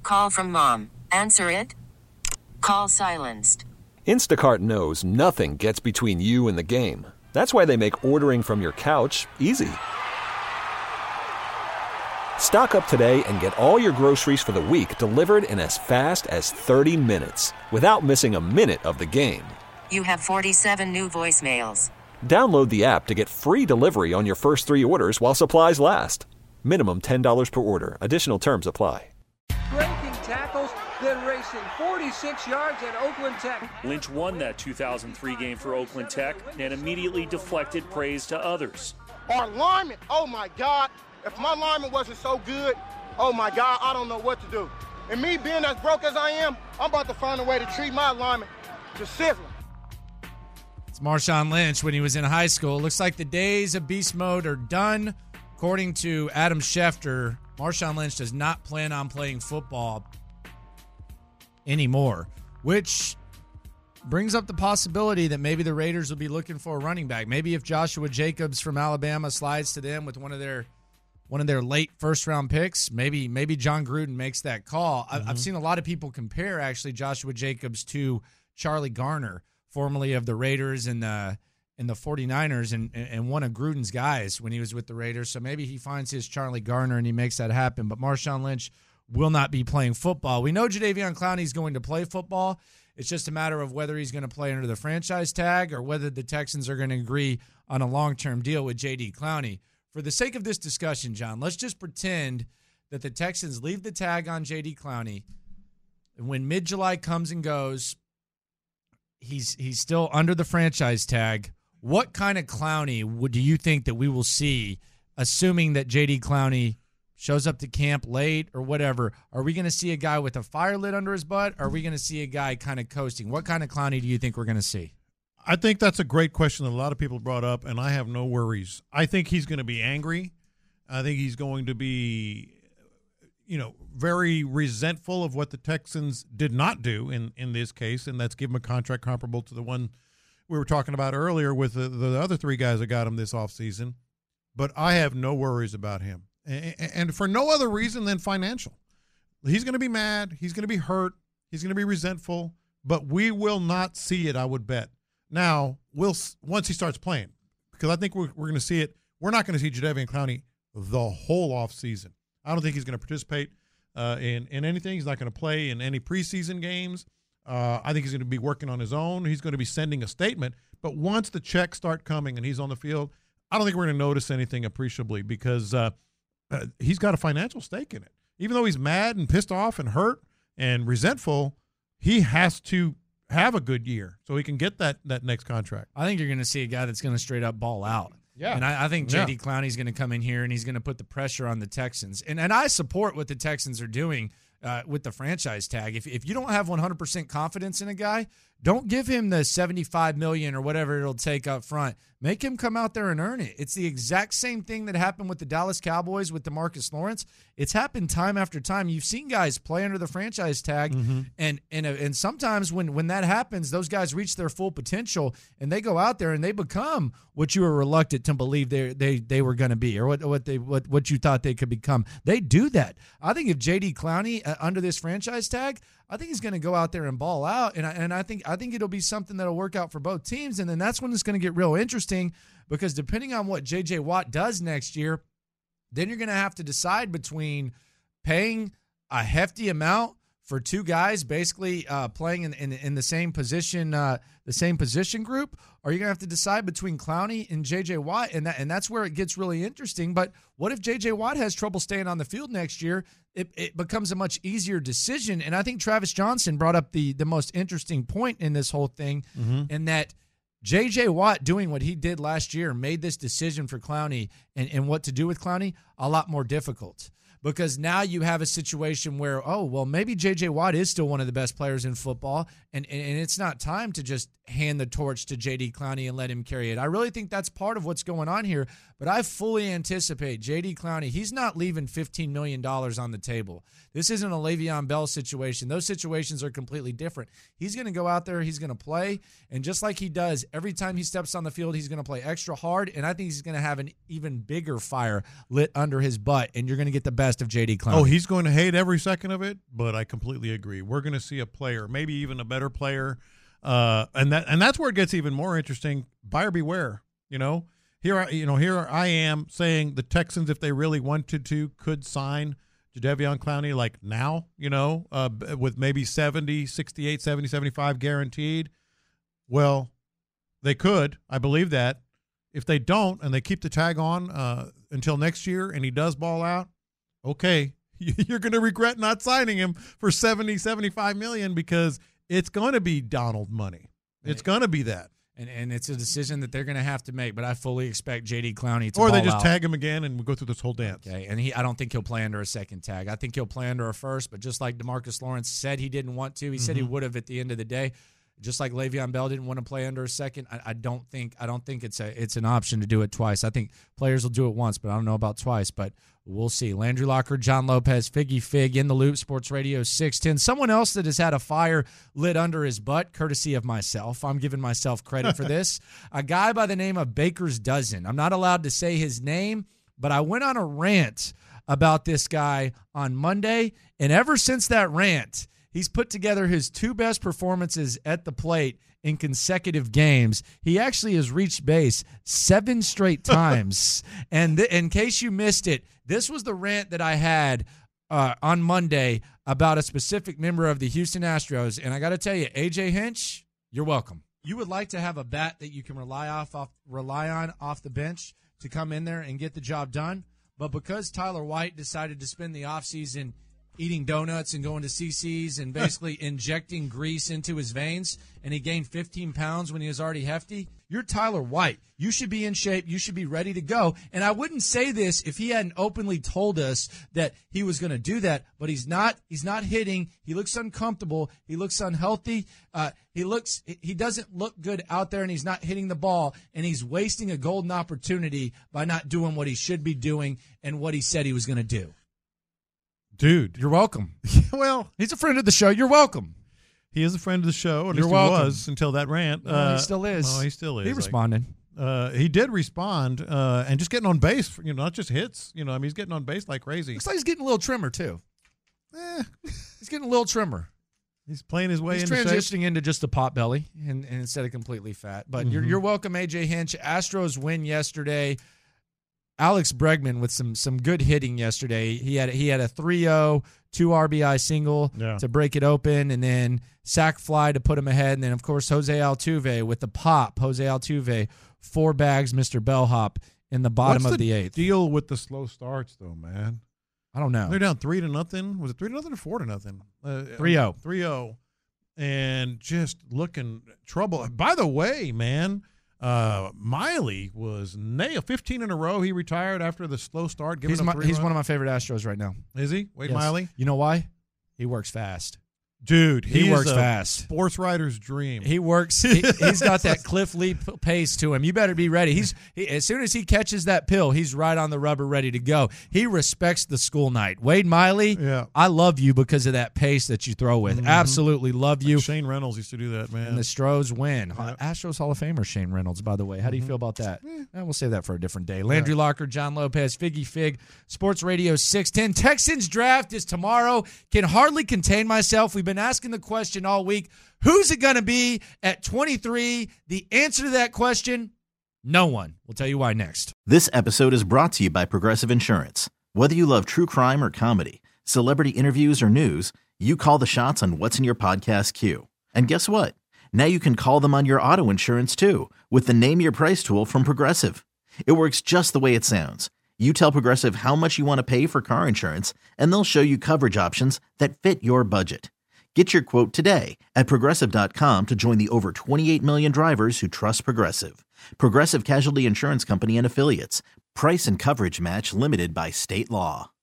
Call from mom. Answer it. Call silenced. Instacart knows nothing gets between you and the game. That's why they make ordering from your couch easy. Stock up today and get all your groceries for the week delivered in as fast as 30 minutes without missing a minute of the game. You have 47 new voicemails. Download the app to get free delivery on your first 3 orders while supplies last. Minimum $10 per order. Additional terms apply. Breaking tackles, then racing 46 yards at Oakland Tech. Lynch won that 2003 game for Oakland Tech and immediately deflected praise to others. Our lineman, oh my God. If my lineman wasn't so good, oh my God, I don't know what to do. And me being as broke as I am, I'm about to find a way to treat my lineman to sizzling. It's Marshawn Lynch when he was in high school. Looks like the days of beast mode are done. According to Adam Schefter, Marshawn Lynch does not plan on playing football anymore, which brings up the possibility that maybe the Raiders will be looking for a running back. Maybe if Joshua Jacobs from Alabama slides to them with one of their late first-round picks, maybe John Gruden makes that call. I've seen a lot of people compare, actually, Joshua Jacobs to Charlie Garner, formerly of the Raiders and the 49ers, and one of Gruden's guys when he was with the Raiders. So maybe he finds his Charlie Garner and he makes that happen. But Marshawn Lynch will not be playing football. We know Jadeveon Clowney is going to play football. It's just a matter of whether he's going to play under the franchise tag or whether the Texans are going to agree on a long-term deal with J.D. Clowney. For the sake of this discussion, John, let's just pretend that the Texans leave the tag on J.D. Clowney. And when mid-July comes and goes, he's still under the franchise tag. What kind of Clowney do you think that we will see, assuming that J.D. Clowney shows up to camp late or whatever? Are we going to see a guy with a fire lit under his butt? Or are we going to see a guy kind of coasting? What kind of Clowney do you think we're going to see? I think that's a great question that a lot of people brought up, and I have no worries. I think he's going to be angry. I think he's going to be, very resentful of what the Texans did not do in this case, and that's give him a contract comparable to the one we were talking about earlier with the other 3 guys that got him this offseason. But I have no worries about him, and for no other reason than financial. He's going to be mad. He's going to be hurt. He's going to be resentful, but we will not see it, I would bet. Now, once he starts playing, because I think we're going to see it. We're not going to see Jadeveon Clowney the whole offseason. I don't think he's going to participate in anything. He's not going to play in any preseason games. I think he's going to be working on his own. He's going to be sending a statement. But once the checks start coming and he's on the field, I don't think we're going to notice anything appreciably because he's got a financial stake in it. Even though he's mad and pissed off and hurt and resentful, he has to have a good year so he can get that next contract. I think you're going to see a guy that's going to straight up ball out. Yeah. And I think J.D. Clowney's going to come in here and he's going to put the pressure on the Texans. And I support what the Texans are doing with the franchise tag. If you don't have 100% confidence in a guy, don't give him the $75 million or whatever it'll take up front. Make him come out there and earn it. It's the exact same thing that happened with the Dallas Cowboys with DeMarcus Lawrence. It's happened time after time. You've seen guys play under the franchise tag, and sometimes when that happens, those guys reach their full potential and they go out there and they become what you were reluctant to believe they were going to be, or what you thought they could become. They do that. I think if J.D. Clowney under this franchise tag, I think he's going to go out there and ball out, and I think it'll be something that'll work out for both teams, and then that's when it's going to get real interesting because depending on what J.J. Watt does next year, then you're going to have to decide between paying a hefty amount for 2 guys basically playing in the same position group, or you're going to have to decide between Clowney and J.J. Watt, and that's where it gets really interesting. But what if J.J. Watt has trouble staying on the field next year? It becomes a much easier decision, and I think Travis Johnson brought up the most interesting point in this whole thing, in that J.J. Watt doing what he did last year made this decision for Clowney and what to do with Clowney a lot more difficult. Because now you have a situation where, maybe J.J. Watt is still one of the best players in football, and it's not time to just hand the torch to J.D. Clowney and let him carry it. I really think that's part of what's going on here, but I fully anticipate J.D. Clowney, he's not leaving $15 million on the table. This isn't a Le'Veon Bell situation. Those situations are completely different. He's going to go out there, he's going to play, and just like he does, every time he steps on the field, he's going to play extra hard, and I think he's going to have an even bigger fire lit under his butt, and you're going to get the best best of J.D. Clowney. Oh, he's going to hate every second of it, but I completely agree. We're going to see a player, maybe even a better player, and that's where it gets even more interesting. Buyer beware. Here I am saying the Texans, if they really wanted to, could sign Jadeveon Clowney like now, with maybe 70, 68, 70, 75 guaranteed. Well, they could. I believe that. If they don't and they keep the tag on until next year and he does ball out, okay, you're going to regret not signing him for 70, 75 million because it's going to be Donald money. It's going to be that. And it's a decision that they're going to have to make, but I fully expect J.D. Clowney to Or ball they just out. tag him again and we go through this whole dance. Okay, and I don't think he'll play under a second tag. I think he'll play under a first, but just like DeMarcus Lawrence said he didn't want to, he said he would have at the end of the day. Just like Le'Veon Bell didn't want to play under a second, I don't think it's an option to do it twice. I think players will do it once, but I don't know about twice. But we'll see. Landry Locker, John Lopez, Figgy Fig in the loop. Sports Radio 610. Someone else that has had a fire lit under his butt, courtesy of myself. I'm giving myself credit for this. A guy by the name of Baker's Dozen. I'm not allowed to say his name, but I went on a rant about this guy on Monday, and ever since that rant, he's put together his 2 best performances at the plate in consecutive games. He actually has reached base 7 straight times. And in case you missed it, this was the rant that I had on Monday about a specific member of the Houston Astros. And I got to tell you, A.J. Hinch, you're welcome. You would like to have a bat that you can rely on off the bench to come in there and get the job done. But because Tyler White decided to spend the offseason eating donuts and going to CC's and basically injecting grease into his veins, and he gained 15 pounds when he was already hefty, you're Tyler White. You should be in shape. You should be ready to go. And I wouldn't say this if he hadn't openly told us that he was going to do that, but he's not hitting. He looks uncomfortable. He looks unhealthy. He doesn't look good out there, and he's not hitting the ball, and he's wasting a golden opportunity by not doing what he should be doing and what he said he was going to do. Dude. You're welcome. Well, he's a friend of the show. You're welcome. He is a friend of the show. At You're least welcome. He was until that rant. He still is. No, he still is. He responded. He did respond, and just getting on base, not just hits. He's getting on base like crazy. Looks like he's getting a little trimmer, too. He's getting a little trimmer. He's playing his way into shape. He's transitioning into just a pot belly and instead of completely fat. But you're welcome, A.J. Hinch. Astros win yesterday. Alex Bregman with some good hitting yesterday. He had a 3-0, 2 RBI single to break it open, and then sac fly to put him ahead. And then, of course, Jose Altuve with the pop. Jose Altuve, 4 bags, Mr. Bellhop in the bottom of the 8th. What's the deal with the slow starts, though, man? I don't know. They're down 3-0. Was it 3-0 or 4-0? 3-0. 3-0. And just looking trouble. By the way, man, Miley was nailed 15 in a row. He retired after the slow start. He's one of my favorite Astros right now. Is he? Wade Yes. Miley? You know why? He works fast. Dude, he works is a fast. Sports writer's dream. He works. He's got that Cliff Lee pace to him. You better be ready. As soon as he catches that pill, he's right on the rubber, ready to go. He respects the school night. Wade Miley, I love you because of that pace that you throw with. Absolutely love you. Like Shane Reynolds used to do that, man. And the Stros win. Astros Hall of Famer Shane Reynolds, by the way. How do you feel about that? We'll save that for a different day. Landry Locker, John Lopez, Figgy Fig, Sports Radio 610. Texans draft is tomorrow. Can hardly contain myself. We've been asking the question all week. Who's it going to be at 23? The answer to that question, no one. We'll tell you why next. This episode is brought to you by Progressive Insurance. Whether you love true crime or comedy, celebrity interviews or news, you call the shots on what's in your podcast queue. And guess what? Now you can call them on your auto insurance too with the Name Your Price tool from Progressive. It works just the way it sounds. You tell Progressive how much you want to pay for car insurance, and they'll show you coverage options that fit your budget. Get your quote today at Progressive.com to join the over 28 million drivers who trust Progressive. Progressive Casualty Insurance Company and Affiliates. Price and coverage match limited by state law.